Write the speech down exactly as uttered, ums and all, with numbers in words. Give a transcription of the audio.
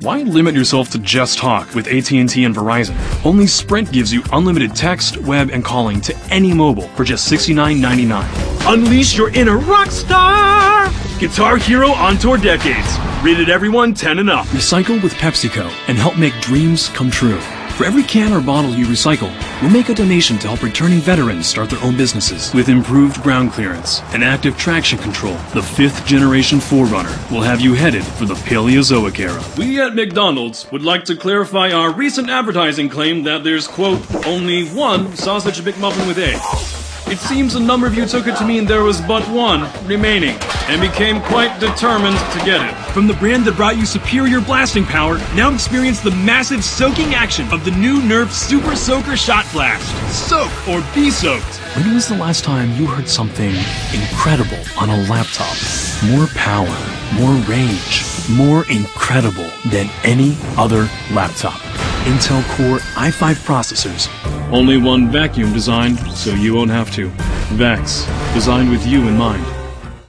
Why limit yourself to just talk with A T and T and Verizon? Only Sprint gives you unlimited text, web, and calling to any mobile for just sixty-nine ninety-nine. Unleash your inner rock star! Guitar Hero on tour decades. Rated everyone ten and up. Recycle with PepsiCo and help make dreams come true. For every can or bottle you recycle, we'll make a donation to help returning veterans start their own businesses. With improved ground clearance and active traction control, the fifth generation four runner will have you headed for the Paleozoic era. We at McDonald's would like to clarify our recent advertising claim that there's, quote, only one Sausage McMuffin with eggs. It seems a number of you took it to mean there was but one remaining, and became quite determined to get it. From the brand that brought you superior blasting power, now experience the massive soaking action of the new Nerf Super Soaker Shot Blast. Soak or be soaked. When was the last time you heard something incredible on a laptop? More power, more range, more incredible than any other laptop. Intel Core i five processors. Only one vacuum designed, so you won't have to. Vax, designed with you in mind.